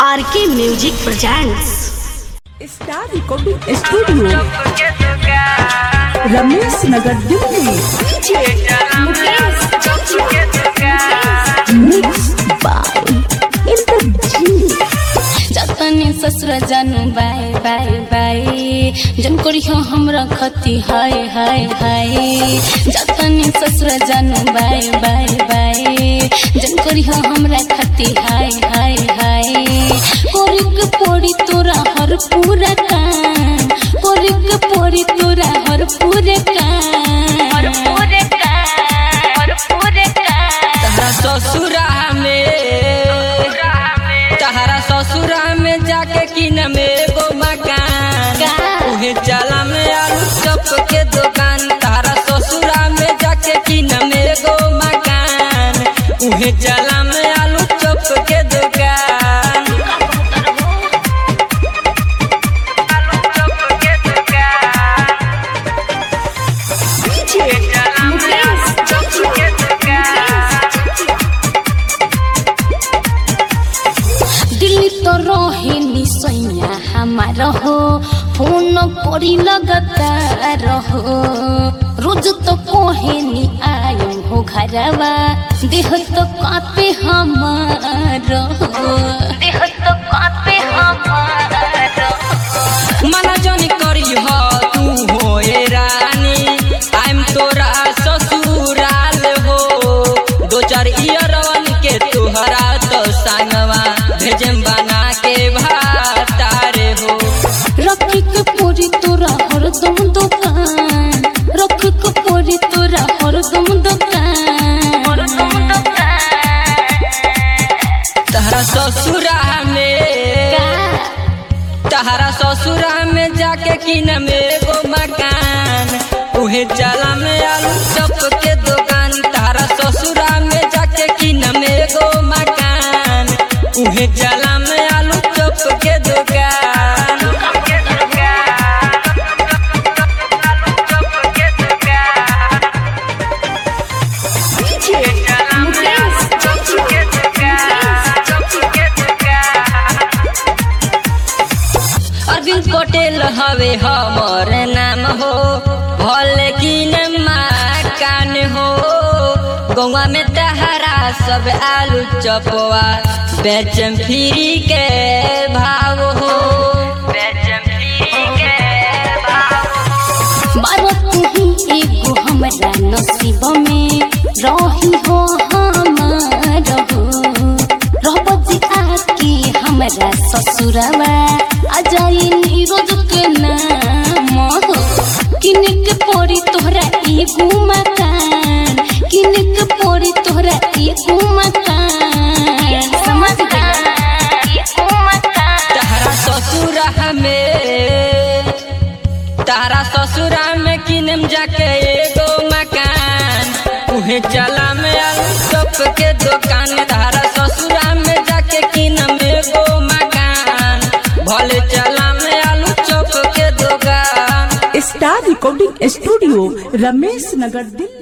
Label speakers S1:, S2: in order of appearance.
S1: RK music presents
S2: star recording studio Ramesh Nagar Delhi. Mix by Indrajit.
S3: जतने ससुर जानू बाय बाय बाय जन करियो हमरा खती हाय हाय हाय। जतने ससुर जानू बाय बाय बाय जन करियो हमरा खती हाय हाय हाय। कोरिक पोड़ी तोरा हर पूरा काम, कोरिक पोड़ी तोरा हर पूरे काम, हर पूरे काम, हर पूरे काम।
S4: ससुरा में जाके किन में गो मकान, उहे चला में आलू चप के दुकान। तारा ससुरा में जाके किन में गो मकान, उहे चला में आलू चप के दुकान।
S3: दिल्ली तो रहे निसैया हमारा हो, फोन करी लगातार हो। रोज तो कहे नी आयो हो घरवा, देह तो कापे हमारा हो, देह तो कापे हमारा।
S4: मना जानी करी हो तू होए रानी, आइम तोरा ससुराल हो। दो चार इयरवन के तुहरा तो संगवा भेजम बना के भातारे हो।
S3: रखी के पूरी तोरा हरदम दुकान, रखी के पूरी तोरा हरदम दुकान, हरदम दुकान।
S4: तहरा ससुरा में जाके किन में गो मकान, उहे चला में आलू चप के दुकान। तारा ससुरा में जाके किन में गो मकान, उहे चला में आलू चप के दुकान। अरविंद पटेल हवे हमर नाम हो, भले किन मकान हो। गौवा में तहरा सब आलू चपवा बेचम फ्री के भाव हो, बेचम फ्री के भाव।
S3: बारो तू ही एगो हमरा नसीब में रही हो हमार हो। रहब जी आके हमरा ससुरवा अजाई नीरोज के नाम हो। किन के पड़ी तोहरा एगो मकान, किन के पड़ी तोहरा एगो मकान, समझ गया एगो मकान।
S4: तारा ससुरा में किनम जाके एगो मकान, उहे चला में आलू चप के दुकान। तारा ससुरा में जाके किनम एगो मकान, भले चला में आलू चप के दुकान।
S2: Star recording studio Ramesh Nagar Delhi.